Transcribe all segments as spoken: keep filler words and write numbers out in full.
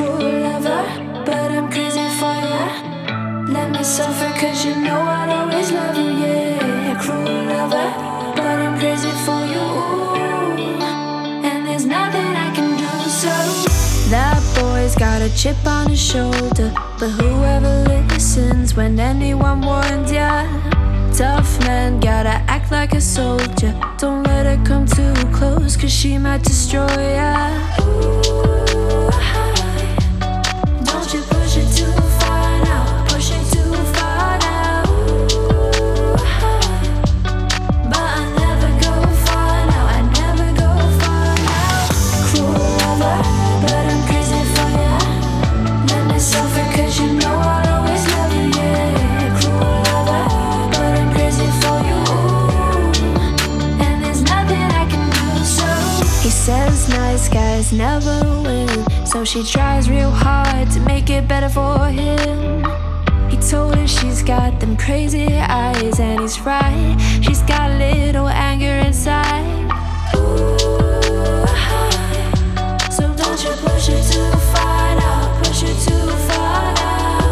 cruel lover, but I'm crazy for ya. Let me suffer cause you know I'd always love you, yeah. Cruel lover, but I'm crazy for you. And there's nothing I can do, so that boy's got a chip on his shoulder, but whoever listens when anyone warns ya. Tough man, gotta act like a soldier. Don't let her come too close, cause she might destroy ya. Ooh, don't you push it too far now, push it too far now. Ooh, but I never go far now, I never go far now. Cruel lover, but I'm crazy for ya. Let me suffer cause you know I'll always love you, yeah. Cruel lover, but I'm crazy for you. And there's nothing I can do, so he says nice guys never win, so she tries real hard to make it better for him. He told her she's got them crazy eyes, and he's right, she's got a little anger inside. Ooh, so don't you push it too far now, push it too far now.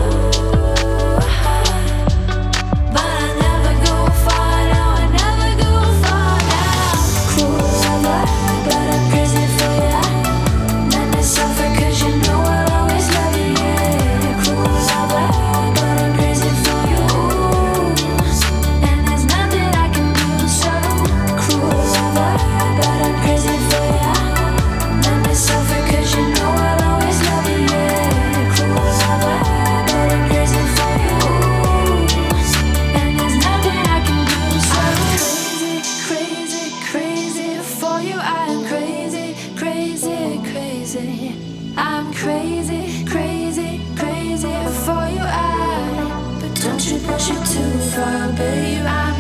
But I never go far now, I never go far now. Cruel lover, but I'm crazy for ya. Let me suffer cause you know I'll always love you, yeah. Cruel lover, but I'm crazy for you. And there's nothing I can do, so cruel lover, but I'm crazy for ya. Let me suffer cause you know I'll always love you, yeah. Cruel lover, but I'm crazy for you. And there's nothing I can do, so crazy, crazy, crazy for you. I'm crazy, crazy, crazy. I'm crazy, crazy, crazy for you. I, but don't you push it too far, babe. I